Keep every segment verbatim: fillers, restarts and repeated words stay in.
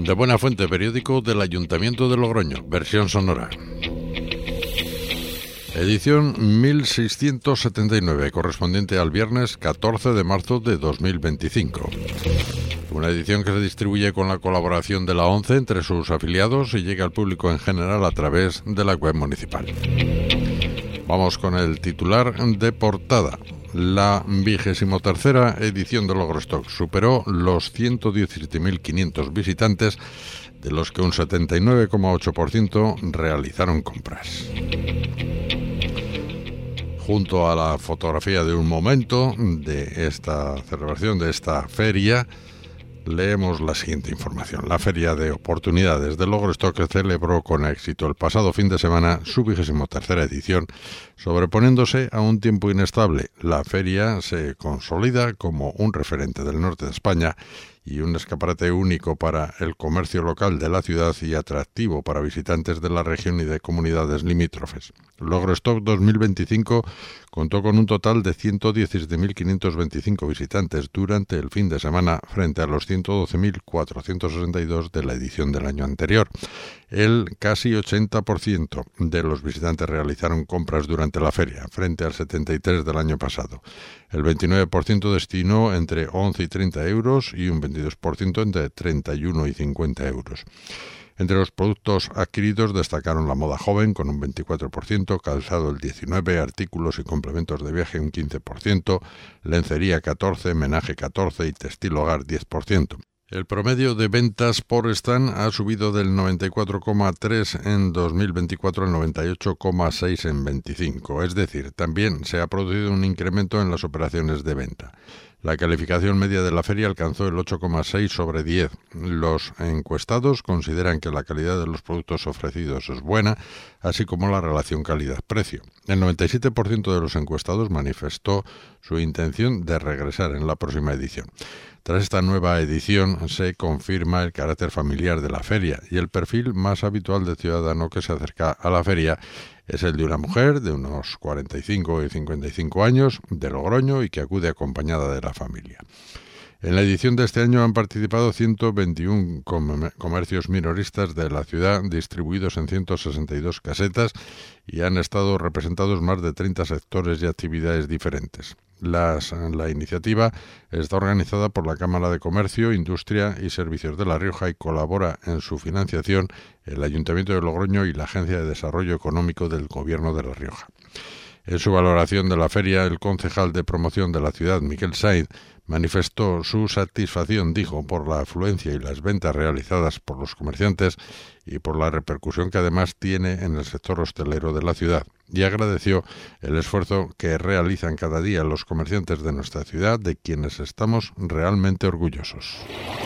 De Buena Fuente, periódico del Ayuntamiento de Logroño, versión sonora. Edición mil seiscientos setenta y nueve, correspondiente al viernes catorce de marzo de dos mil veinticinco. Una edición que se distribuye con la colaboración de la ONCE entre sus afiliados y llega al público en general a través de la web municipal. Vamos con el titular de portada. La vigésimo tercera edición de Logrostock superó los ciento diecisiete mil quinientos visitantes, de los que un setenta y nueve coma ocho por ciento realizaron compras. Junto a la fotografía de un momento de esta celebración, de esta feria, leemos la siguiente información. La Feria de Oportunidades de Logrostock celebró con éxito el pasado fin de semana su vigésimo tercera edición, sobreponiéndose a un tiempo inestable. La feria se consolida como un referente del norte de España y un escaparate único para el comercio local de la ciudad y atractivo para visitantes de la región y de comunidades limítrofes. Logrostock dos mil veinticinco contó con un total de ciento diecisiete mil quinientos veinticinco visitantes durante el fin de semana frente a los ciento doce mil cuatrocientos sesenta y dos de la edición del año anterior. El casi ochenta por ciento de los visitantes realizaron compras durante la feria, frente al setenta y tres por ciento del año pasado. El veintinueve por ciento destinó entre once y treinta euros y un veintidós por ciento entre treinta y uno y cincuenta euros. Entre los productos adquiridos destacaron la moda joven con un veinticuatro por ciento, calzado el diecinueve por ciento, artículos y complementos de viaje un quince por ciento, lencería catorce por ciento, menaje catorce por ciento y textil hogar diez por ciento. El promedio de ventas por stand ha subido del noventa y cuatro coma tres en dos mil veinticuatro al noventa y ocho coma seis en veinticinco, es decir, también se ha producido un incremento en las operaciones de venta. La calificación media de la feria alcanzó el ocho coma seis sobre diez. Los encuestados consideran que la calidad de los productos ofrecidos es buena, así como la relación calidad-precio. El noventa y siete por ciento de los encuestados manifestó su intención de regresar en la próxima edición. Tras esta nueva edición se confirma el carácter familiar de la feria y el perfil más habitual de ciudadano que se acerca a la feria es el de una mujer de unos cuarenta y cinco y cincuenta y cinco años, de Logroño y que acude acompañada de la familia. En la edición de este año han participado ciento veintiuno comercios minoristas de la ciudad, distribuidos en ciento sesenta y dos casetas, y han estado representados más de treinta sectores y actividades diferentes. Las, la iniciativa está organizada por la Cámara de Comercio, Industria y Servicios de La Rioja y colabora en su financiación el Ayuntamiento de Logroño y la Agencia de Desarrollo Económico del Gobierno de La Rioja. En su valoración de la feria, el concejal de promoción de la ciudad, Miquel Sainz, manifestó su satisfacción, dijo, por la afluencia y las ventas realizadas por los comerciantes y por la repercusión que además tiene en el sector hostelero de la ciudad, y agradeció el esfuerzo que realizan cada día los comerciantes de nuestra ciudad, de quienes estamos realmente orgullosos.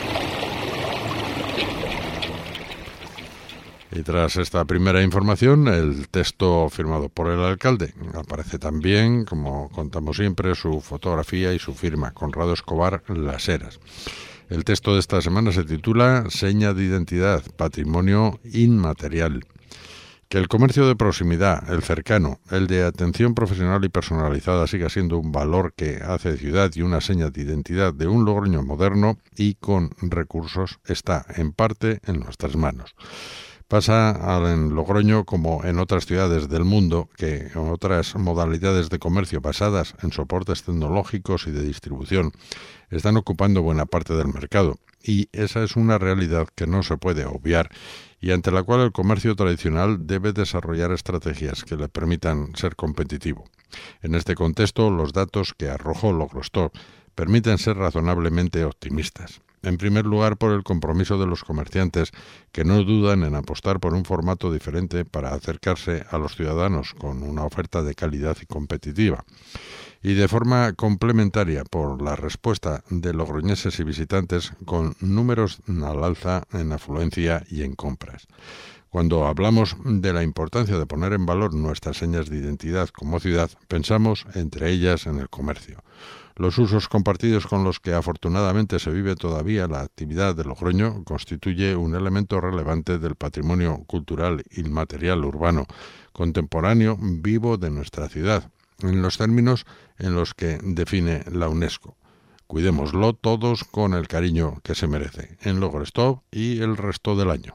Y tras esta primera información, el texto firmado por el alcalde. Aparece también, como contamos siempre, su fotografía y su firma, Conrado Escobar Las Heras. El texto de esta semana se titula Seña de Identidad, Patrimonio Inmaterial. Que el comercio de proximidad, el cercano, el de atención profesional y personalizada siga siendo un valor que hace ciudad y una seña de identidad de un Logroño moderno y con recursos está en parte en nuestras manos. Pasa en Logroño como en otras ciudades del mundo que en otras modalidades de comercio basadas en soportes tecnológicos y de distribución están ocupando buena parte del mercado, y esa es una realidad que no se puede obviar y ante la cual el comercio tradicional debe desarrollar estrategias que le permitan ser competitivo. En este contexto, los datos que arrojó Logrostock permiten ser razonablemente optimistas. En primer lugar, por el compromiso de los comerciantes, que no dudan en apostar por un formato diferente para acercarse a los ciudadanos con una oferta de calidad y competitiva. Y de forma complementaria por la respuesta de logroñeses y visitantes con números al alza en afluencia y en compras. Cuando hablamos de la importancia de poner en valor nuestras señas de identidad como ciudad, pensamos entre ellas en el comercio. Los usos compartidos con los que afortunadamente se vive todavía la actividad de Logroño constituye un elemento relevante del patrimonio cultural inmaterial urbano, contemporáneo, vivo de nuestra ciudad, en los términos en los que define la UNESCO. Cuidémoslo todos con el cariño que se merece en Logostop y el resto del año.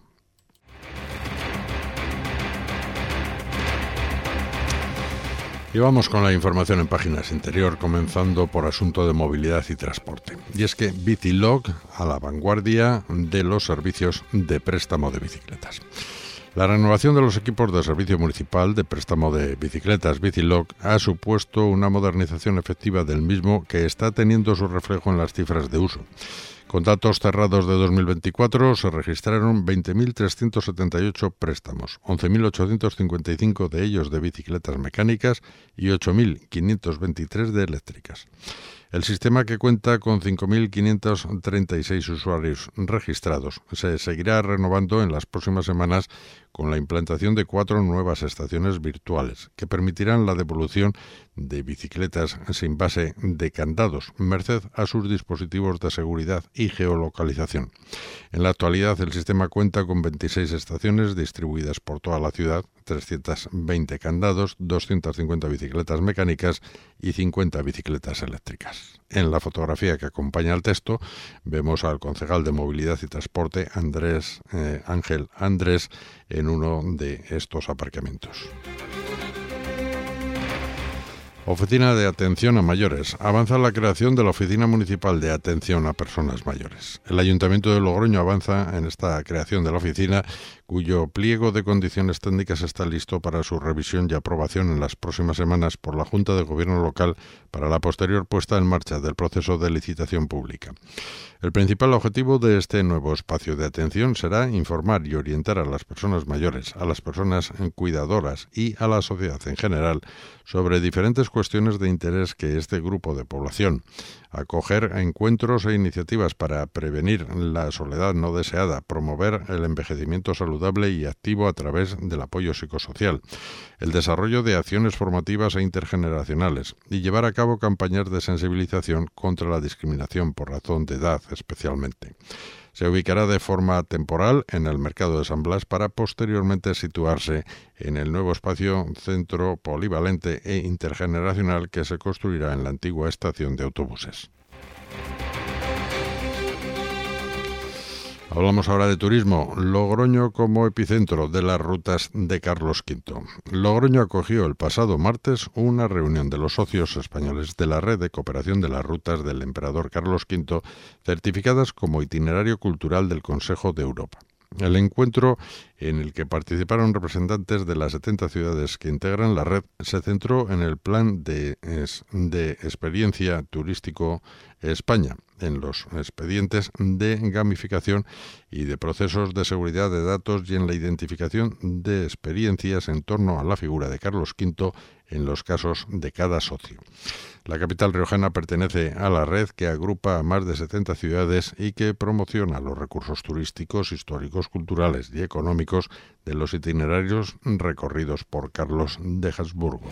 Y vamos con la información en páginas interior, comenzando por asunto de movilidad y transporte. Y es que Bicilog a la vanguardia de los servicios de préstamo de bicicletas. La renovación de los equipos de servicio municipal de préstamo de bicicletas Bicilog ha supuesto una modernización efectiva del mismo que está teniendo su reflejo en las cifras de uso. Con datos cerrados de dos mil veinticuatro se registraron veinte mil trescientos setenta y ocho préstamos, once mil ochocientos cincuenta y cinco de ellos de bicicletas mecánicas y ocho mil quinientos veintitrés de eléctricas. El sistema, que cuenta con cinco mil quinientos treinta y seis usuarios registrados, se seguirá renovando en las próximas semanas con la implantación de cuatro nuevas estaciones virtuales que permitirán la devolución de bicicletas sin base de candados, merced a sus dispositivos de seguridad y geolocalización. En la actualidad, el sistema cuenta con veintiséis estaciones distribuidas por toda la ciudad, trescientos veinte candados, doscientas cincuenta bicicletas mecánicas y cincuenta bicicletas eléctricas. En la fotografía que acompaña al texto vemos al concejal de Movilidad y Transporte, Andrés eh, Ángel Andrés, en uno de estos aparcamientos. Oficina de Atención a Mayores. Avanza la creación de la Oficina Municipal de Atención a Personas Mayores. El Ayuntamiento de Logroño avanza en esta creación de la oficina, cuyo pliego de condiciones técnicas está listo para su revisión y aprobación en las próximas semanas por la Junta de Gobierno local para la posterior puesta en marcha del proceso de licitación pública. El principal objetivo de este nuevo espacio de atención será informar y orientar a las personas mayores, a las personas cuidadoras y a la sociedad en general sobre diferentes cuestiones de interés que este grupo de población, acoger encuentros e iniciativas para prevenir la soledad no deseada, promover el envejecimiento saludable y activo a través del apoyo psicosocial, el desarrollo de acciones formativas e intergeneracionales y llevar a cabo campañas de sensibilización contra la discriminación por razón de edad especialmente. Se ubicará de forma temporal en el mercado de San Blas para posteriormente situarse en el nuevo espacio centro polivalente e intergeneracional que se construirá en la antigua estación de autobuses. Hablamos ahora de turismo. Logroño como epicentro de las rutas de Carlos quinto. Logroño acogió el pasado martes una reunión de los socios españoles de la Red de Cooperación de las Rutas del Emperador Carlos quinto, certificadas como itinerario cultural del Consejo de Europa. El encuentro, en el que participaron representantes de las setenta ciudades que integran la red, se centró en el plan de, de experiencia turístico España, en los expedientes de gamificación y de procesos de seguridad de datos y en la identificación de experiencias en torno a la figura de Carlos quinto en los casos de cada socio. La capital riojana pertenece a la red que agrupa a más de setenta ciudades y que promociona los recursos turísticos, históricos, culturales y económicos de los itinerarios recorridos por Carlos de Habsburgo.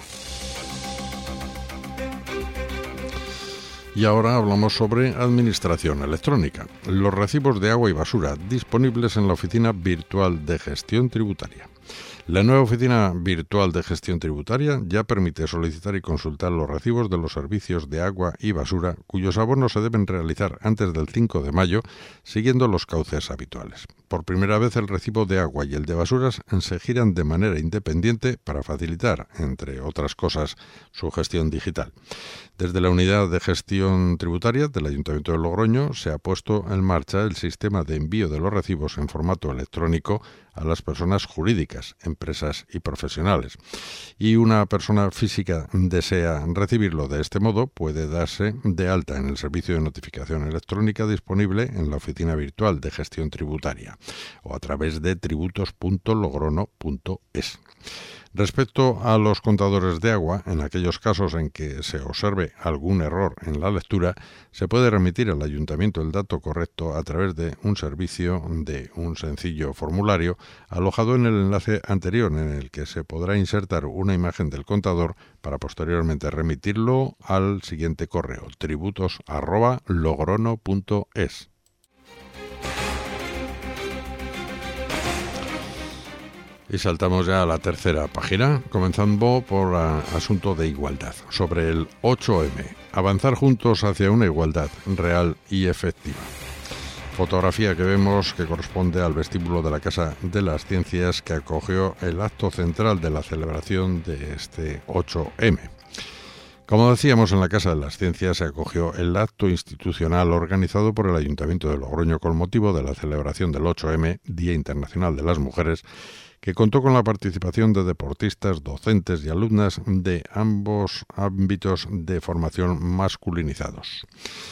Y ahora hablamos sobre administración electrónica. Los recibos de agua y basura disponibles en la Oficina Virtual de Gestión Tributaria. La nueva Oficina Virtual de Gestión Tributaria ya permite solicitar y consultar los recibos de los servicios de agua y basura, cuyos abonos se deben realizar antes del cinco de mayo, siguiendo los cauces habituales. Por primera vez, el recibo de agua y el de basuras se giran de manera independiente para facilitar, entre otras cosas, su gestión digital. Desde la Unidad de Gestión Tributaria del Ayuntamiento de Logroño se ha puesto en marcha el sistema de envío de los recibos en formato electrónico a las personas jurídicas, empresas y profesionales. Y una persona física desea recibirlo de este modo, puede darse de alta en el servicio de notificación electrónica disponible en la Oficina Virtual de Gestión Tributaria o a través de tributos punto logrono punto es. Respecto a los contadores de agua, en aquellos casos en que se observe algún error en la lectura, se puede remitir al ayuntamiento el dato correcto a través de un servicio de un sencillo formulario alojado en el enlace anterior, en el que se podrá insertar una imagen del contador para posteriormente remitirlo al siguiente correo: tributos arroba logrono punto es. Y saltamos ya a la tercera página, comenzando por el asunto de igualdad, sobre el ocho eme. Avanzar juntos hacia una igualdad real y efectiva. Fotografía que vemos que corresponde al vestíbulo de la Casa de las Ciencias que acogió el acto central de la celebración de este ocho eme. Como decíamos, en la Casa de las Ciencias se acogió el acto institucional organizado por el Ayuntamiento de Logroño con motivo de la celebración del ocho eme, Día Internacional de las Mujeres, que contó con la participación de deportistas, docentes y alumnas de ambos ámbitos de formación masculinizados.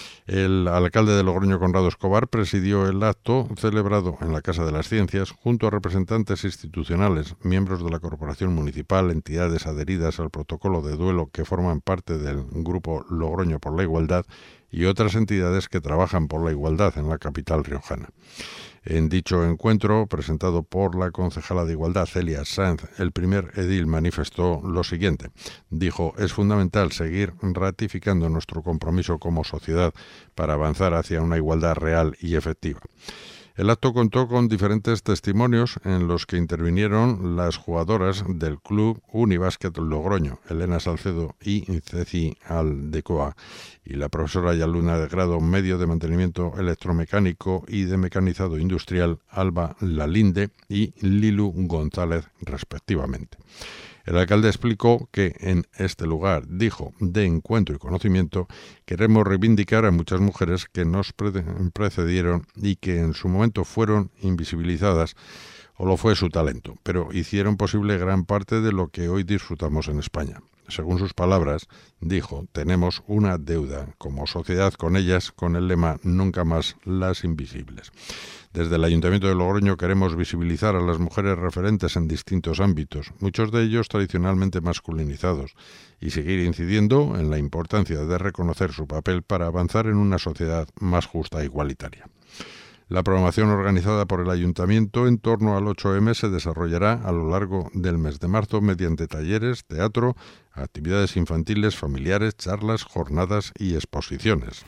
El alcalde de Logroño, Conrado Escobar, presidió el acto celebrado en la Casa de las Ciencias junto a representantes institucionales, miembros de la Corporación Municipal, entidades adheridas al protocolo de duelo que forman parte del Grupo Logroño por la Igualdad y otras entidades que trabajan por la igualdad en la capital riojana. En dicho encuentro, presentado por la concejala de Igualdad, Celia Sanz, el primer edil manifestó lo siguiente. Dijo, es fundamental seguir ratificando nuestro compromiso como sociedad para avanzar hacia una igualdad real y efectiva. El acto contó con diferentes testimonios en los que intervinieron las jugadoras del club Unibásquet Logroño, Elena Salcedo y Ceci Aldecoa, y la profesora y alumna de grado medio de mantenimiento electromecánico y de mecanizado industrial Alba Lalinde y Lilu González, respectivamente. El alcalde explicó que en este lugar, dijo, de encuentro y conocimiento, queremos reivindicar a muchas mujeres que nos pre- precedieron y que en su momento fueron invisibilizadas, o lo fue su talento, pero hicieron posible gran parte de lo que hoy disfrutamos en España. Según sus palabras, dijo, tenemos una deuda como sociedad con ellas con el lema Nunca más las invisibles. Desde el Ayuntamiento de Logroño queremos visibilizar a las mujeres referentes en distintos ámbitos, muchos de ellos tradicionalmente masculinizados, y seguir incidiendo en la importancia de reconocer su papel para avanzar en una sociedad más justa e igualitaria. La programación organizada por el Ayuntamiento en torno al ocho eme se desarrollará a lo largo del mes de marzo mediante talleres, teatro, actividades infantiles, familiares, charlas, jornadas y exposiciones.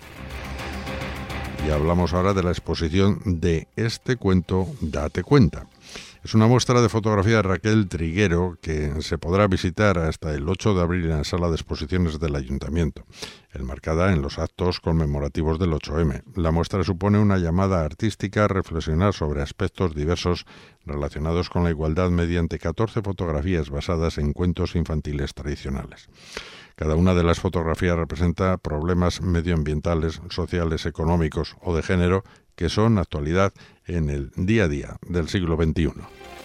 Y hablamos ahora de la exposición de Este cuento, date cuenta. Es una muestra de fotografía de Raquel Triguero que se podrá visitar hasta el ocho de abril en la sala de exposiciones del Ayuntamiento, enmarcada en los actos conmemorativos del ocho eme. La muestra supone una llamada artística a reflexionar sobre aspectos diversos relacionados con la igualdad mediante catorce fotografías basadas en cuentos infantiles tradicionales. Cada una de las fotografías representa problemas medioambientales, sociales, económicos o de género que son actualidad en el día a día del siglo veintiuno.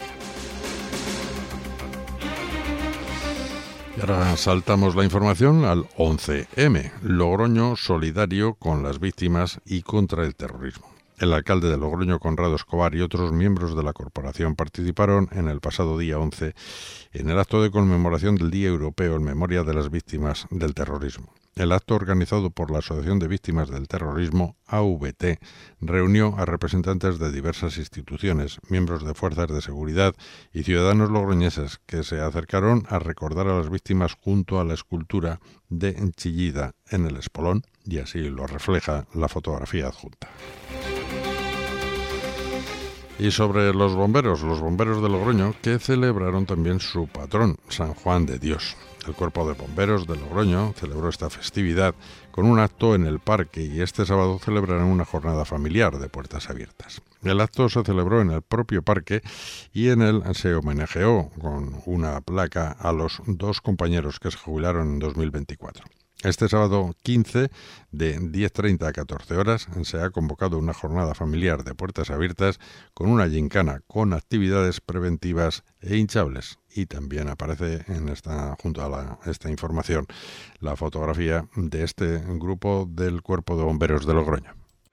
Y ahora saltamos la información al once eme, Logroño solidario con las víctimas y contra el terrorismo. El alcalde de Logroño, Conrado Escobar, y otros miembros de la corporación participaron en el pasado día once en el acto de conmemoración del Día Europeo en memoria de las víctimas del terrorismo. El acto, organizado por la Asociación de Víctimas del Terrorismo, A V T, reunió a representantes de diversas instituciones, miembros de fuerzas de seguridad y ciudadanos logroñeses que se acercaron a recordar a las víctimas junto a la escultura de Chillida en el Espolón, y así lo refleja la fotografía adjunta. Y sobre los bomberos, los bomberos de Logroño, que celebraron también su patrón, San Juan de Dios. El Cuerpo de Bomberos de Logroño celebró esta festividad con un acto en el parque y este sábado celebrarán una jornada familiar de puertas abiertas. El acto se celebró en el propio parque y en él se homenajeó con una placa a los dos compañeros que se jubilaron en dos mil veinticuatro. Este sábado quince, de diez treinta a catorce horas, se ha convocado una jornada familiar de puertas abiertas con una gincana con actividades preventivas e hinchables. Y también aparece en esta, junto a la, esta información la fotografía de este grupo del Cuerpo de Bomberos de Logroño.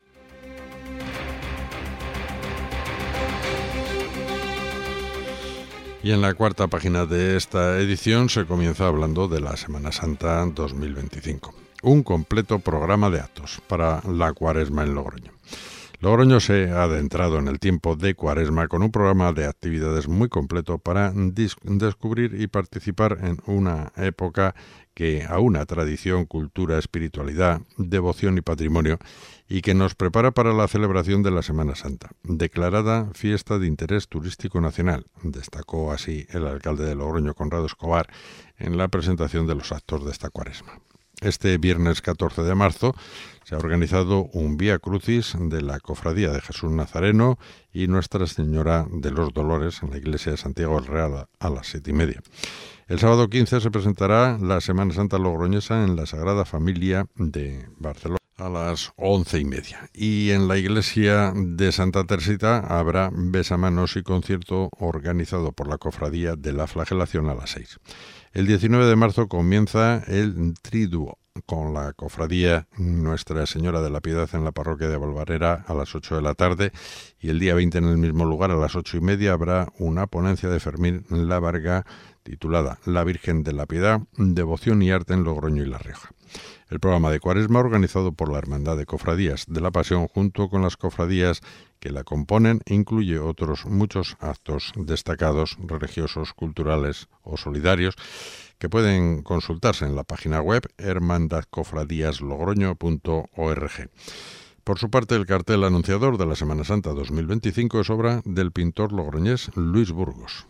Y en la cuarta página de esta edición se comienza hablando de la Semana Santa dos mil veinticinco. Un completo programa de actos para la Cuaresma en Logroño. Logroño se ha adentrado en el tiempo de Cuaresma con un programa de actividades muy completo para dis- descubrir y participar en una época que aúna tradición, cultura, espiritualidad, devoción y patrimonio y que nos prepara para la celebración de la Semana Santa, declarada fiesta de interés turístico nacional, destacó así el alcalde de Logroño, Conrado Escobar, en la presentación de los actos de esta Cuaresma. Este viernes catorce de marzo se ha organizado un Vía Crucis de la Cofradía de Jesús Nazareno y Nuestra Señora de los Dolores en la iglesia de Santiago del Real a las siete y media. El sábado quince se presentará la Semana Santa logroñesa en la Sagrada Familia de Barcelona a las once y media. Y en la iglesia de Santa Teresita habrá besamanos y concierto organizado por la Cofradía de la Flagelación a las seis. El diecinueve de marzo comienza el Triduo con la Cofradía Nuestra Señora de la Piedad en la parroquia de Valvarera a las ocho de la tarde, y el día veinte en el mismo lugar a las ocho y media habrá una ponencia de Fermín Lavarga titulada La Virgen de la Piedad, Devoción y Arte en Logroño y La Rioja. El programa de Cuaresma, organizado por la Hermandad de Cofradías de la Pasión junto con las cofradías que la componen, incluye otros muchos actos destacados, religiosos, culturales o solidarios, que pueden consultarse en la página web hermandad cofradías logroño punto org. Por su parte, el cartel anunciador de la Semana Santa dos mil veinticinco es obra del pintor logroñés Luis Burgos.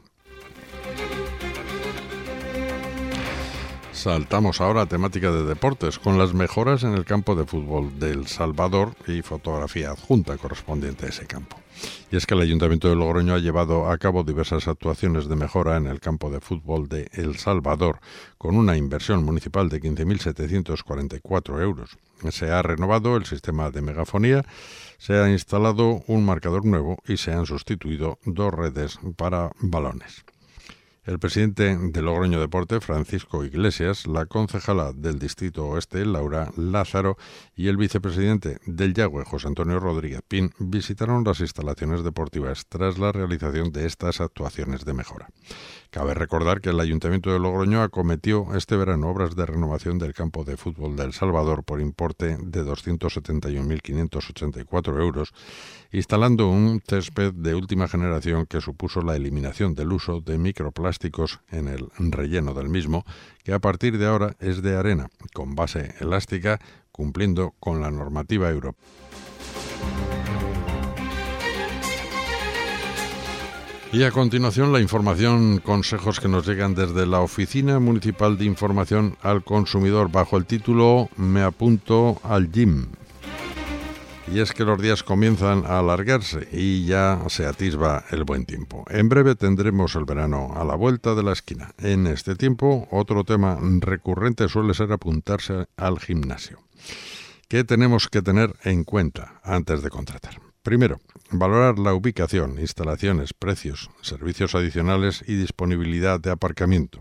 Saltamos ahora a temática de deportes, con las mejoras en el campo de fútbol de El Salvador y fotografía adjunta correspondiente a ese campo. Y es que el Ayuntamiento de Logroño ha llevado a cabo diversas actuaciones de mejora en el campo de fútbol de El Salvador, con una inversión municipal de quince mil setecientos cuarenta y cuatro euros. Se ha renovado el sistema de megafonía, se ha instalado un marcador nuevo y se han sustituido dos redes para balones. El presidente de Logroño Deporte, Francisco Iglesias, la concejala del Distrito Oeste, Laura Lázaro, y el vicepresidente del Yagüe, José Antonio Rodríguez Pin, visitaron las instalaciones deportivas tras la realización de estas actuaciones de mejora. Cabe recordar que el Ayuntamiento de Logroño acometió este verano obras de renovación del campo de fútbol de El Salvador por importe de doscientos setenta y un mil quinientos ochenta y cuatro euros, instalando un césped de última generación que supuso la eliminación del uso de microplásticos en el relleno del mismo, que a partir de ahora es de arena, con base elástica, cumpliendo con la normativa europea. Y a continuación la información, consejos que nos llegan desde la Oficina Municipal de Información al Consumidor bajo el título Me apunto al gym. Y es que los días comienzan a alargarse y ya se atisba el buen tiempo. En breve tendremos el verano a la vuelta de la esquina. En este tiempo, otro tema recurrente suele ser apuntarse al gimnasio. ¿Qué tenemos que tener en cuenta antes de contratar? Primero, valorar la ubicación, instalaciones, precios, servicios adicionales y disponibilidad de aparcamiento.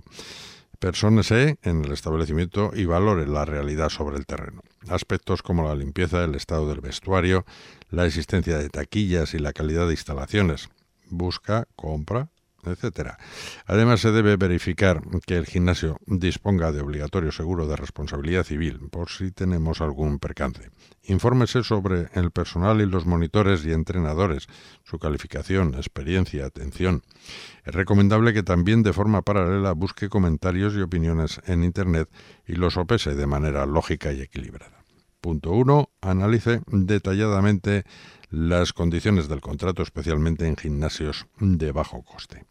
Persónese en el establecimiento y valore la realidad sobre el terreno. Aspectos como la limpieza, el estado del vestuario, la existencia de taquillas y la calidad de instalaciones. Busca, compra, etcétera. Además, se debe verificar que el gimnasio disponga de obligatorio seguro de responsabilidad civil por si tenemos algún percance. Infórmese sobre el personal y los monitores y entrenadores, su calificación, experiencia, atención. Es recomendable que también de forma paralela busque comentarios y opiniones en Internet y los sopese de manera lógica y equilibrada. Punto uno. Analice detalladamente las condiciones del contrato, especialmente en gimnasios de bajo coste.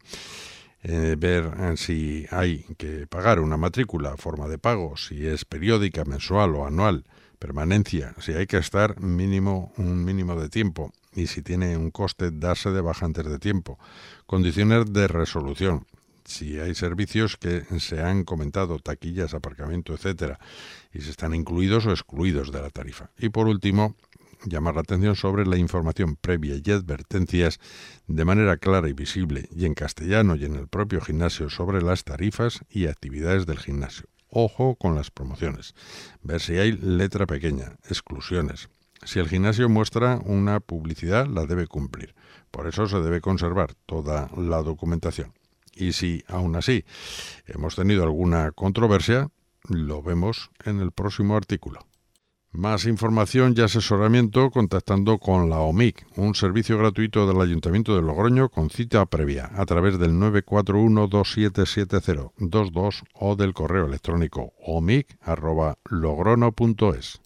Eh, ver eh, si hay que pagar una matrícula, forma de pago, si es periódica, mensual o anual, permanencia, si hay que estar mínimo un mínimo de tiempo y si tiene un coste darse de baja antes de tiempo, condiciones de resolución, si hay servicios que se han comentado, taquillas, aparcamiento, etcétera, y si están incluidos o excluidos de la tarifa. Y por último, llamar la atención sobre la información previa y advertencias de manera clara y visible y en castellano y en el propio gimnasio sobre las tarifas y actividades del gimnasio. Ojo con las promociones. Ver si hay letra pequeña, exclusiones. Si el gimnasio muestra una publicidad, la debe cumplir. Por eso se debe conservar toda la documentación. Y si, aún así, hemos tenido alguna controversia, lo vemos en el próximo artículo. Más información y asesoramiento contactando con la O M I C, un servicio gratuito del Ayuntamiento de Logroño con cita previa a través del nueve cuatro uno dos siete siete cero dos dos o del correo electrónico omic arroba logrono punto es.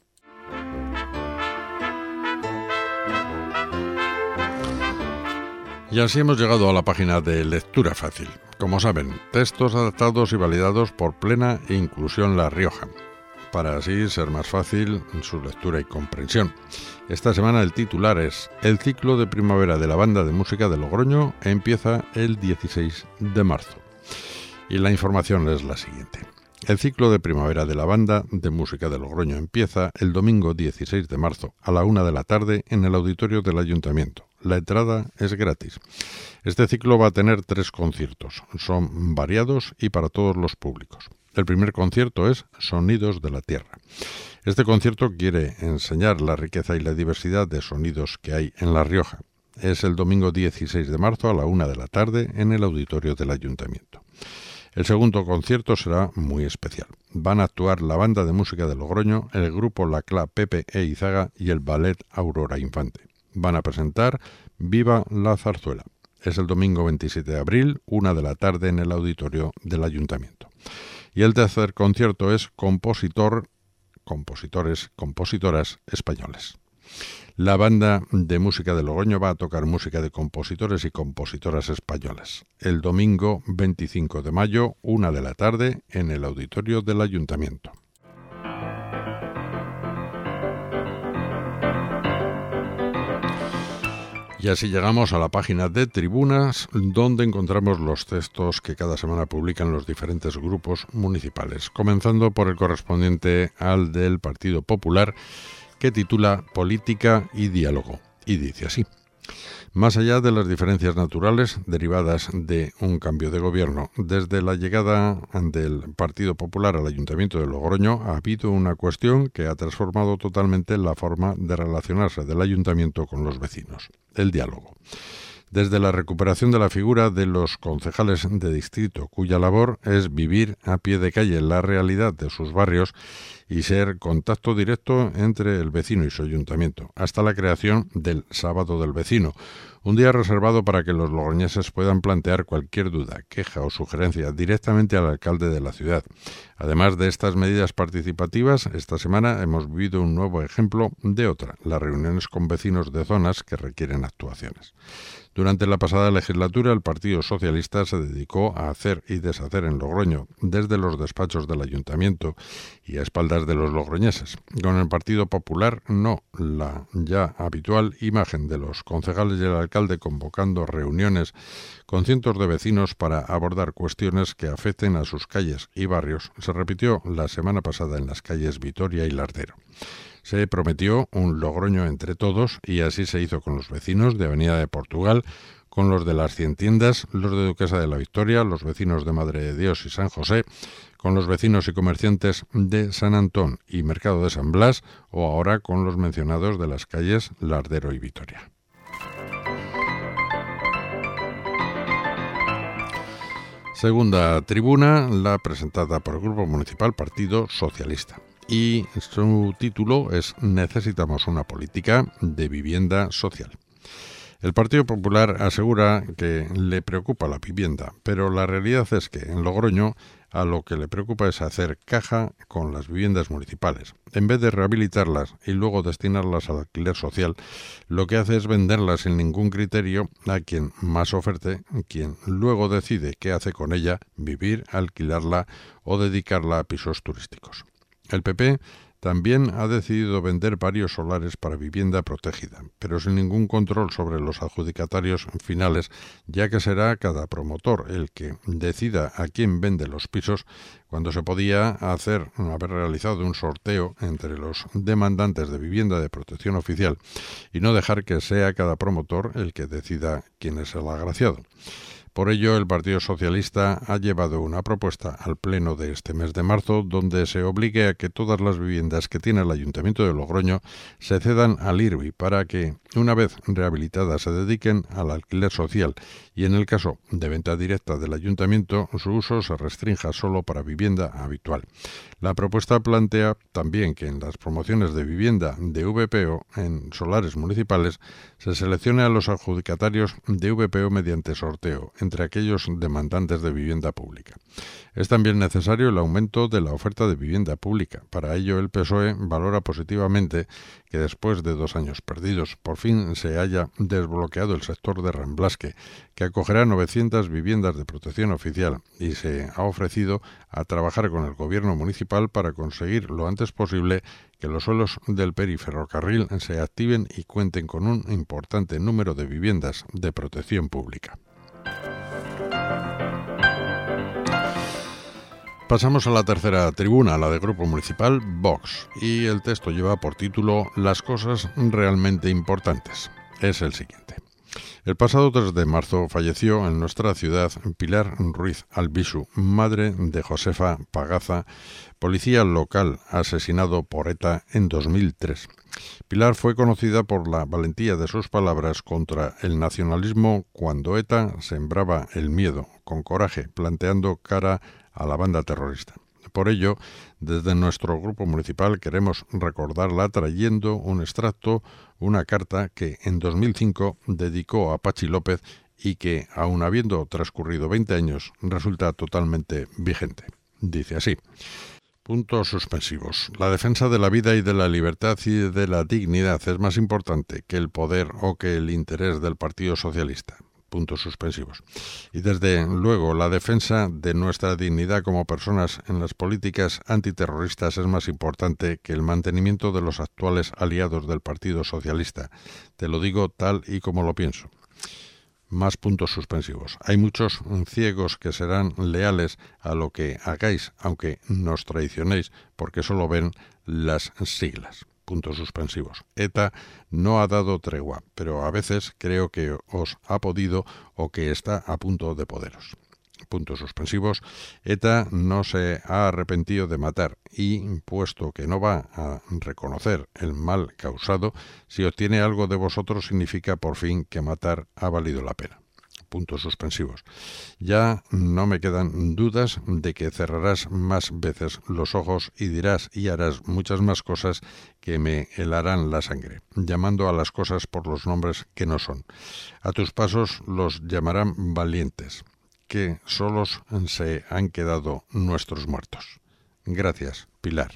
Y así hemos llegado a la página de Lectura Fácil. Como saben, textos adaptados y validados por Plena Inclusión La Rioja. para así ser más fácil su lectura y comprensión. Esta semana el titular es: el ciclo de primavera de la Banda de Música de Logroño empieza el dieciséis de marzo. Y la información es la siguiente. El ciclo de primavera de la Banda de Música de Logroño empieza el domingo dieciséis de marzo a la una de la tarde en el auditorio del Ayuntamiento. La entrada es gratis. Este ciclo va a tener tres conciertos. Son variados y para todos los públicos. El primer concierto es Sonidos de la Tierra. Este concierto quiere enseñar la riqueza y la diversidad de sonidos que hay en La Rioja. Es el domingo dieciséis de marzo a la una de la tarde en el auditorio del Ayuntamiento. El segundo concierto será muy especial. Van a actuar la Banda de Música de Logroño, el grupo La Cla Pepe e Izaga y el Ballet Aurora Infante. Van a presentar Viva la Zarzuela. Es el domingo veintisiete de abril, una de la tarde en el auditorio del Ayuntamiento. Y el tercer concierto es Compositor, Compositores, Compositoras Españoles. La Banda de Música de Logroño va a tocar música de compositores y compositoras españoles. El domingo veinticinco de mayo, una de la tarde, en el auditorio del Ayuntamiento. Y así llegamos a la página de Tribunas, donde encontramos los textos que cada semana publican los diferentes grupos municipales, comenzando por el correspondiente al del Partido Popular, que titula Política y Diálogo, y dice así: más allá de las diferencias naturales derivadas de un cambio de gobierno, desde la llegada del Partido Popular al Ayuntamiento de Logroño ha habido una cuestión que ha transformado totalmente la forma de relacionarse del Ayuntamiento con los vecinos: el diálogo. Desde la recuperación de la figura de los concejales de distrito, cuya labor es vivir a pie de calle la realidad de sus barrios y ser contacto directo entre el vecino y su ayuntamiento, hasta la creación del Sábado del Vecino, un día reservado para que los logroñeses puedan plantear cualquier duda, queja o sugerencia directamente al alcalde de la ciudad. Además de estas medidas participativas, esta semana hemos vivido un nuevo ejemplo de otra, las reuniones con vecinos de zonas que requieren actuaciones. Durante la pasada legislatura, el Partido Socialista se dedicó a hacer y deshacer en Logroño, desde los despachos del Ayuntamiento y a espaldas de los logroñeses. Con el Partido Popular, no, la ya habitual imagen de los concejales y el alcalde convocando reuniones con cientos de vecinos para abordar cuestiones que afecten a sus calles y barrios se repitió la semana pasada en las calles Vitoria y Lardero. Se prometió un Logroño entre todos y así se hizo con los vecinos de Avenida de Portugal, con los de las Cien Tiendas, los de Duquesa de la Victoria, los vecinos de Madre de Dios y San José, con los vecinos y comerciantes de San Antón y Mercado de San Blas, o ahora con los mencionados de las calles Lardero y Vitoria. Segunda tribuna, la presentada por el Grupo Municipal Partido Socialista. Y su título es Necesitamos una política de vivienda social. El Partido Popular asegura que le preocupa la vivienda, pero la realidad es que en Logroño a lo que le preocupa es hacer caja con las viviendas municipales. En vez de rehabilitarlas y luego destinarlas al alquiler social, lo que hace es venderlas sin ningún criterio a quien más oferte, quien luego decide qué hace con ella, vivir, alquilarla o dedicarla a pisos turísticos. El P P también ha decidido vender varios solares para vivienda protegida, pero sin ningún control sobre los adjudicatarios finales, ya que será cada promotor el que decida a quién vende los pisos, cuando se podía hacer haber realizado un sorteo entre los demandantes de vivienda de protección oficial y no dejar que sea cada promotor el que decida quién es el agraciado. Por ello, el Partido Socialista ha llevado una propuesta al Pleno de este mes de marzo donde se obligue a que todas las viviendas que tiene el Ayuntamiento de Logroño se cedan al I R B I para que, una vez rehabilitadas, se dediquen al alquiler social y, en el caso de venta directa del Ayuntamiento, su uso se restrinja solo para vivienda habitual. La propuesta plantea también que en las promociones de vivienda de V P O en solares municipales se seleccione a los adjudicatarios de V P O mediante sorteo, entre aquellos demandantes de vivienda pública. Es también necesario el aumento de la oferta de vivienda pública. Para ello, el P S O E valora positivamente que después de dos años perdidos, por fin se haya desbloqueado el sector de Ramblasque, que acogerá novecientas viviendas de protección oficial, y se ha ofrecido a trabajar con el gobierno municipal para conseguir lo antes posible que los suelos del periferrocarril se activen y cuenten con un importante número de viviendas de protección pública. Pasamos a la tercera tribuna, la de Grupo Municipal Vox, y el texto lleva por título Las cosas realmente importantes. Es el siguiente. El pasado tres de marzo falleció en nuestra ciudad Pilar Ruiz Albisu, madre de Josefa Pagaza, policía local asesinado por ETA en dos mil tres. Pilar fue conocida por la valentía de sus palabras contra el nacionalismo cuando ETA sembraba el miedo, con coraje, planteando cara a la banda terrorista. Por ello, desde nuestro grupo municipal queremos recordarla trayendo un extracto, una carta que en dos mil cinco dedicó a Pachi López y que, aun habiendo transcurrido veinte años, resulta totalmente vigente. Dice así. Puntos suspensivos. La defensa de la vida y de la libertad y de la dignidad es más importante que el poder o que el interés del Partido Socialista. Puntos suspensivos. Y desde luego la defensa de nuestra dignidad como personas en las políticas antiterroristas es más importante que el mantenimiento de los actuales aliados del Partido Socialista. Te lo digo tal y como lo pienso. Más puntos suspensivos. Hay muchos ciegos que serán leales a lo que hagáis, aunque nos traicionéis, porque solo ven las siglas. Puntos suspensivos. ETA no ha dado tregua, pero a veces creo que os ha podido o que está a punto de poderos. Puntos suspensivos. ETA no se ha arrepentido de matar y, puesto que no va a reconocer el mal causado, si obtiene algo de vosotros significa por fin que matar ha valido la pena. Puntos suspensivos. Ya no me quedan dudas de que cerrarás más veces los ojos y dirás y harás muchas más cosas que me helarán la sangre, llamando a las cosas por los nombres que no son. A tus pasos los llamarán valientes, que solos se han quedado nuestros muertos. Gracias, Pilar.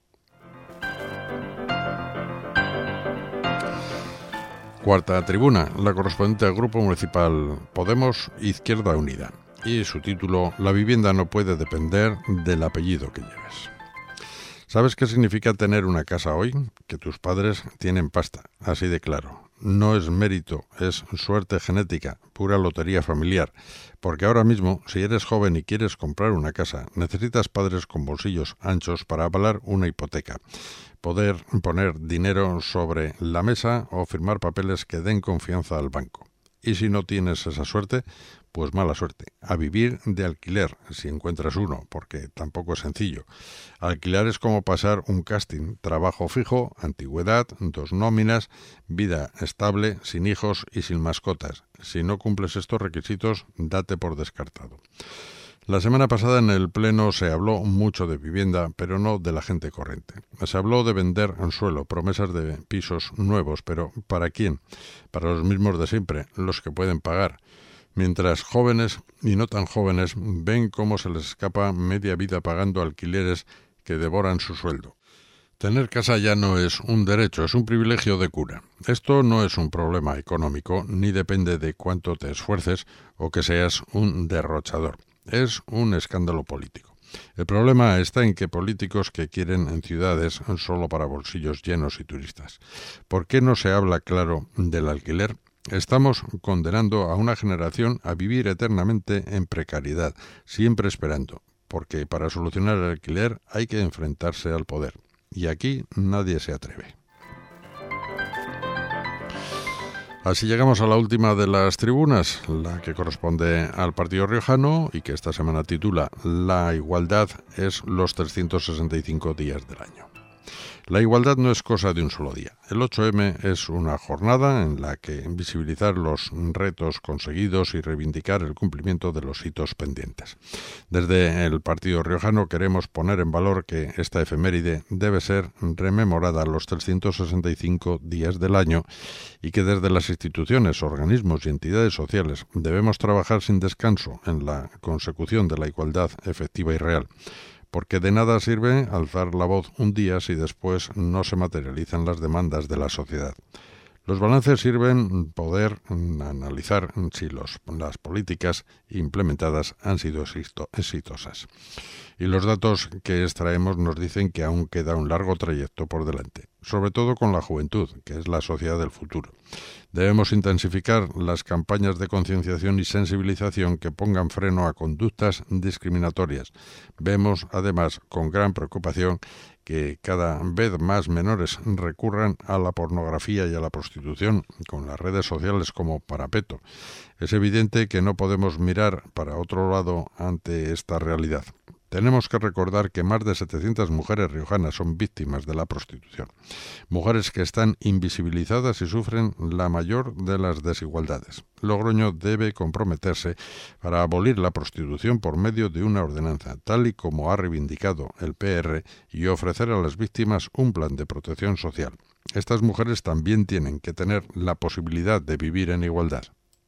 Cuarta tribuna, la correspondiente al Grupo Municipal Podemos Izquierda Unida, y su título, La vivienda no puede depender del apellido que lleves. ¿Sabes qué significa tener una casa hoy? Que tus padres tienen pasta, así de claro. No es mérito, es suerte genética, pura lotería familiar, porque ahora mismo, si eres joven y quieres comprar una casa, necesitas padres con bolsillos anchos para avalar una hipoteca, poder poner dinero sobre la mesa o firmar papeles que den confianza al banco. Y si no tienes esa suerte, pues mala suerte. A vivir de alquiler, si encuentras uno, porque tampoco es sencillo. Alquilar es como pasar un casting, trabajo fijo, antigüedad, dos nóminas, vida estable, sin hijos y sin mascotas. Si no cumples estos requisitos, date por descartado. La semana pasada en el Pleno se habló mucho de vivienda, pero no de la gente corriente. Se habló de vender en suelo, promesas de pisos nuevos, pero ¿para quién? Para los mismos de siempre, los que pueden pagar. Mientras jóvenes y no tan jóvenes ven cómo se les escapa media vida pagando alquileres que devoran su sueldo. Tener casa ya no es un derecho, es un privilegio de cuna. Esto no es un problema económico, ni depende de cuánto te esfuerces o que seas un derrochador. Es un escándalo político. El problema está en que políticos que quieren en ciudades solo para bolsillos llenos y turistas. ¿Por qué no se habla claro del alquiler? Estamos condenando a una generación a vivir eternamente en precariedad, siempre esperando, porque para solucionar el alquiler hay que enfrentarse al poder. Y aquí nadie se atreve. Así llegamos a la última de las tribunas, la que corresponde al Partido Riojano y que esta semana titula La igualdad es los trescientos sesenta y cinco días del año. La igualdad no es cosa de un solo día. El ocho eme es una jornada en la que visibilizar los retos conseguidos y reivindicar el cumplimiento de los hitos pendientes. Desde el Partido Riojano queremos poner en valor que esta efeméride debe ser rememorada los trescientos sesenta y cinco días del año y que desde las instituciones, organismos y entidades sociales debemos trabajar sin descanso en la consecución de la igualdad efectiva y real. Porque de nada sirve alzar la voz un día si después no se materializan las demandas de la sociedad. Los balances sirven poder analizar si los, las políticas implementadas han sido exitosas. Y los datos que extraemos nos dicen que aún queda un largo trayecto por delante, sobre todo con la juventud, que es la sociedad del futuro. Debemos intensificar las campañas de concienciación y sensibilización que pongan freno a conductas discriminatorias. Vemos, además, con gran preocupación que cada vez más menores recurran a la pornografía y a la prostitución con las redes sociales como parapeto. Es evidente que no podemos mirar para otro lado ante esta realidad. Tenemos que recordar que más de setecientas mujeres riojanas son víctimas de la prostitución. Mujeres que están invisibilizadas y sufren la mayor de las desigualdades. Logroño debe comprometerse para abolir la prostitución por medio de una ordenanza, tal y como ha reivindicado el P R, y ofrecer a las víctimas un plan de protección social. Estas mujeres también tienen que tener la posibilidad de vivir en igualdad.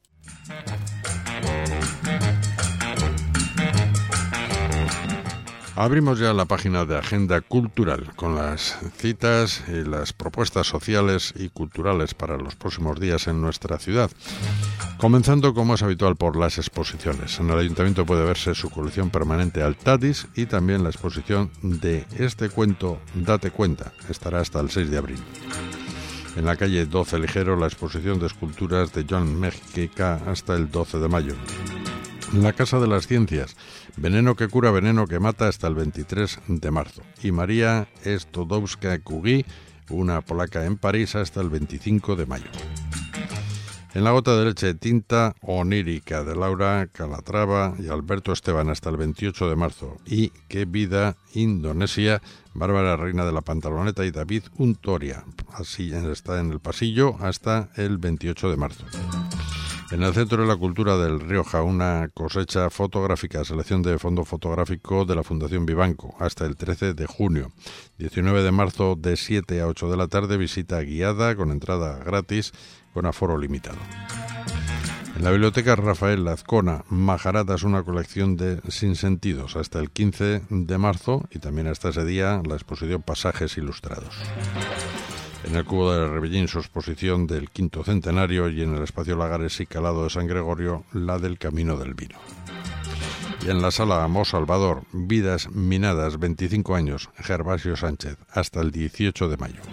Abrimos ya la página de Agenda Cultural con las citas y las propuestas sociales y culturales para los próximos días en nuestra ciudad. Comenzando, como es habitual, por las exposiciones. En el Ayuntamiento puede verse su colección permanente Altadis y también la exposición de Este cuento, date cuenta. Estará hasta el seis de abril. En la calle doce Ligero, la exposición de esculturas de Joan Mejica hasta el doce de mayo. En la Casa de las Ciencias, Veneno que cura, veneno que mata, hasta el veintitrés de marzo. Y María Stodowska-Curie, una polaca en París, hasta el veinticinco de mayo. En la Gota de leche, tinta onírica, de Laura Calatrava y Alberto Esteban, hasta el veintiocho de marzo. Y Qué vida, Indonesia, Bárbara Reina de la Pantaloneta y David Untoria. Así está en el pasillo hasta el veintiocho de marzo. En el Centro de la Cultura del Rioja, una cosecha fotográfica, selección de fondo fotográfico de la Fundación Vivanco, hasta el trece de junio. diecinueve de marzo, de siete a ocho de la tarde, visita guiada con entrada gratis, con aforo limitado. En la Biblioteca Rafael Lazcona, Majaradas, una colección de sinsentidos, hasta el quince de marzo, y también hasta ese día la exposición Pasajes Ilustrados. En el Cubo de Rebellín, su exposición del quinto centenario, y en el Espacio Lagares y Calado de San Gregorio, la del Camino del Vino. Y en la Sala Amos Salvador, Vidas Minadas, veinticinco años, Gervasio Sánchez, hasta el dieciocho de mayo.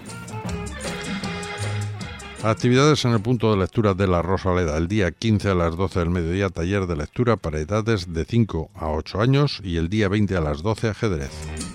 Actividades en el punto de lectura de la Rosaleda, el día quince a las doce del mediodía, taller de lectura para edades de cinco a ocho años, y el día veinte a las doce, ajedrez.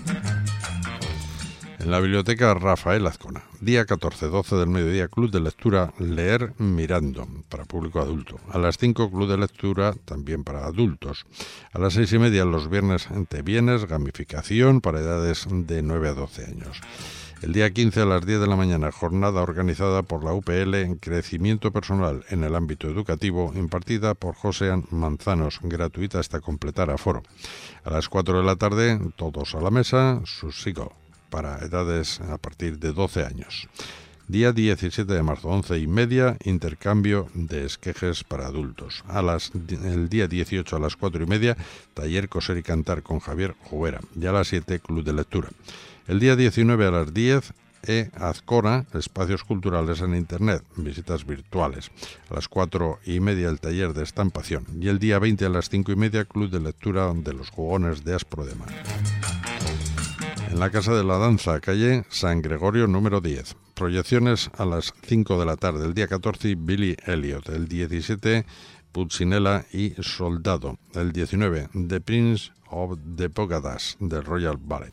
En la Biblioteca Rafael Azcona, día catorce, doce del mediodía, Club de Lectura Leer Mirando, para público adulto. A las cinco, Club de Lectura también para adultos. A las seis y media, los viernes te vienes, gamificación para edades de nueve a doce años. El día quince a las diez de la mañana, jornada organizada por la U P L en Crecimiento Personal en el ámbito educativo, impartida por José Manzanos, gratuita hasta completar aforo. A las cuatro de la tarde, todos a la mesa, Susigo, para edades a partir de doce años. Día diecisiete de marzo, once y media, intercambio de esquejes para adultos. A las, el día dieciocho a las cuatro y media, taller Coser y Cantar con Javier Jubera. Y a las siete, Club de Lectura. El día diecinueve a las diez, E Azcona, espacios culturales en Internet, visitas virtuales. A las cuatro y media, el taller de estampación. Y el día veinte a las cinco y media, Club de Lectura de los Jugones de Aspro de Mar. En la Casa de la Danza, calle San Gregorio número diez. Proyecciones a las cinco de la tarde. El día catorce, Billy Elliot. El diecisiete, Pulcinella y Soldado. El diecinueve, The Prince of the Pogadas, del Royal Ballet.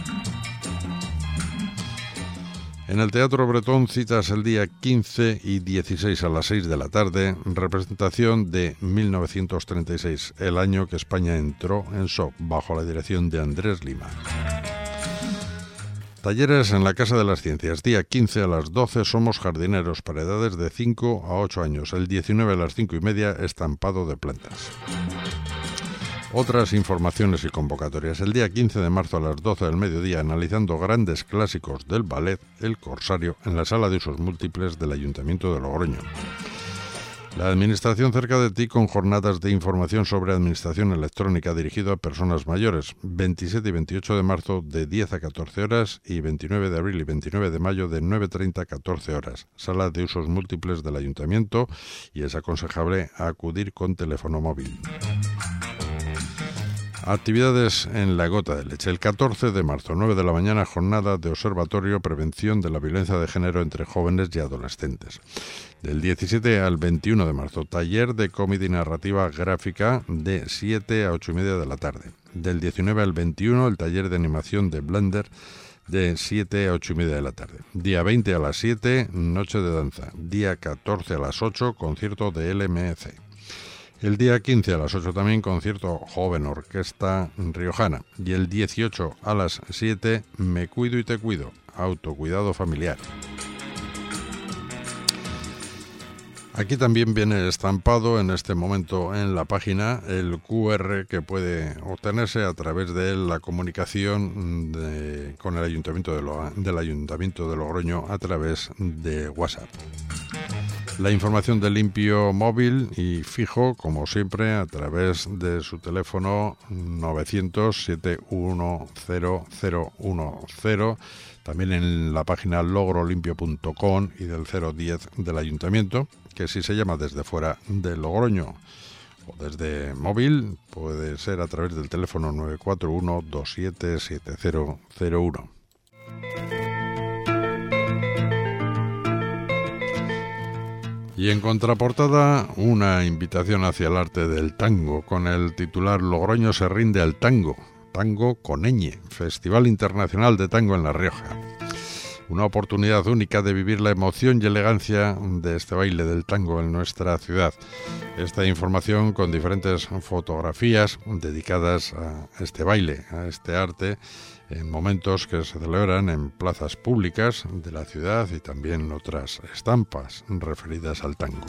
En el Teatro Bretón, citas el día quince y dieciséis a las seis de la tarde, representación de mil novecientos treinta y seis, el año que España entró en shock, bajo la dirección de Andrés Lima. Talleres en la Casa de las Ciencias, día quince a las doce, somos jardineros para edades de cinco a ocho años, el diecinueve a las cinco y media, estampado de plantas. Otras informaciones y convocatorias, el día quince de marzo a las doce del mediodía, analizando grandes clásicos del ballet, El Corsario, en la sala de usos múltiples del Ayuntamiento de Logroño. La Administración cerca de ti, con jornadas de información sobre administración electrónica dirigido a personas mayores, veintisiete y veintiocho de marzo de diez a catorce horas y veintinueve de abril y veintinueve de mayo de nueve treinta a catorce horas. Sala de usos múltiples del Ayuntamiento, y es aconsejable acudir con teléfono móvil. Actividades en La Gota de Leche. El catorce de marzo, nueve de la mañana, jornada de observatorio prevención de la violencia de género entre jóvenes y adolescentes. Del diecisiete al veintiuno de marzo, taller de cómic y narrativa gráfica de siete a ocho y media de la tarde. Del diecinueve al veintiuno, el taller de animación de Blender de siete a ocho y media de la tarde. Día veinte a las siete, noche de danza. Día catorce a las ocho, concierto de L M C. El día quince a las ocho también, concierto joven orquesta riojana. Y el dieciocho a las siete, Me cuido y te cuido, autocuidado familiar. Aquí también viene estampado en este momento en la página el cu erre que puede obtenerse a través de la comunicación de, con el Ayuntamiento de Lo, del Ayuntamiento de Logroño a través de WhatsApp. La información de limpio móvil y fijo, como siempre, a través de su teléfono novecientos, setenta y uno cero cero diez, también en la página logrolimpio punto com y del cero diez del Ayuntamiento, que si se llama desde fuera de Logroño o desde móvil, puede ser a través del teléfono nueve cuatro uno, dos siete siete cero cero uno. Y en contraportada, una invitación hacia el arte del tango, con el titular Logroño se rinde al tango, Tango con ñ, Festival Internacional de Tango en La Rioja. Una oportunidad única de vivir la emoción y elegancia de este baile del tango en nuestra ciudad. Esta información con diferentes fotografías dedicadas a este baile, a este arte, en momentos que se celebran en plazas públicas de la ciudad y también otras estampas referidas al tango.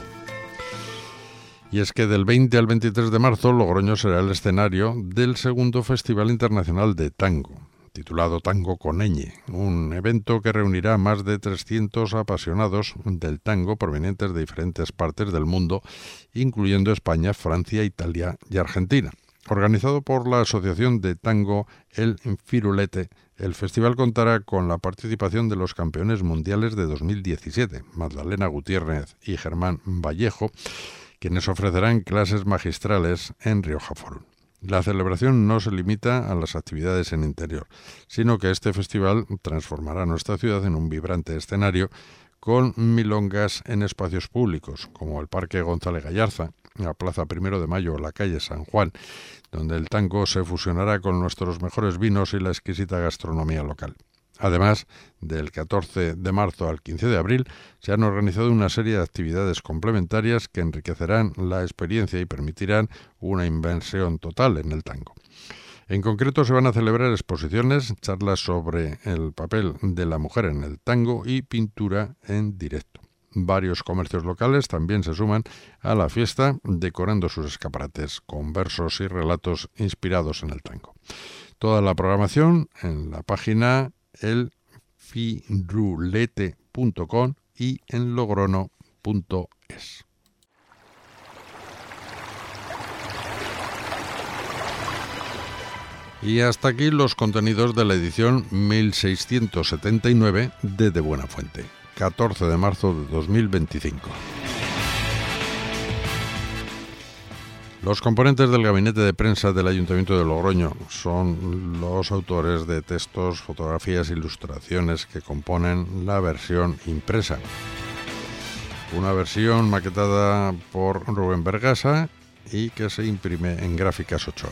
Y es que del veinte al veintitrés de marzo, Logroño será el escenario del segundo Festival Internacional de Tango, titulado Tango con ñ, un evento que reunirá a más de trescientos apasionados del tango provenientes de diferentes partes del mundo, incluyendo España, Francia, Italia y Argentina. Organizado por la Asociación de Tango El Firulete, el festival contará con la participación de los campeones mundiales de dos mil diecisiete, Magdalena Gutiérrez y Germán Vallejo, quienes ofrecerán clases magistrales en Rioja Forum. La celebración no se limita a las actividades en interior, sino que este festival transformará nuestra ciudad en un vibrante escenario con milongas en espacios públicos, como el Parque González Gallarza, la Plaza Primero de Mayo o la calle San Juan, donde el tango se fusionará con nuestros mejores vinos y la exquisita gastronomía local. Además, del catorce de marzo al quince de abril se han organizado una serie de actividades complementarias que enriquecerán la experiencia y permitirán una inversión total en el tango. En concreto, se van a celebrar exposiciones, charlas sobre el papel de la mujer en el tango y pintura en directo. Varios comercios locales también se suman a la fiesta, decorando sus escaparates con versos y relatos inspirados en el tango. Toda la programación en la página el firulete punto com y en logrono punto es. Y hasta aquí los contenidos de la edición mil seiscientos setenta y nueve de De Buena Fuente, catorce de marzo de dos mil veinticinco. Los componentes del gabinete de prensa del Ayuntamiento de Logroño son los autores de textos, fotografías e ilustraciones que componen la versión impresa. Una versión maquetada por Rubén Vergasa y que se imprime en Gráficas Ochoa.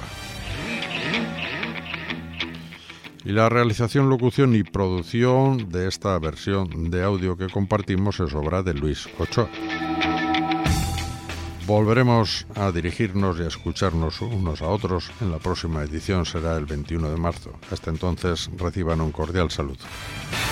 Y la realización, locución y producción de esta versión de audio que compartimos es obra de Luis Ochoa. Volveremos a dirigirnos y a escucharnos unos a otros en la próxima edición, será el veintiuno de marzo. Hasta entonces, reciban un cordial saludo.